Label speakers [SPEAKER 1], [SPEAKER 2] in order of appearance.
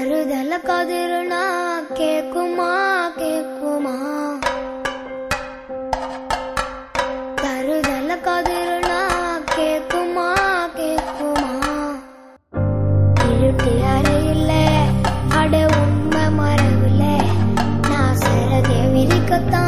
[SPEAKER 1] தருதல கதிருனா கேக்குமா கேக்குமா தருதல கதிருனா கேக்குமா கேக்குமா இருட்டு அறையில அட உண்மை மரவுல நான் சரதே விரிக்கத்தான்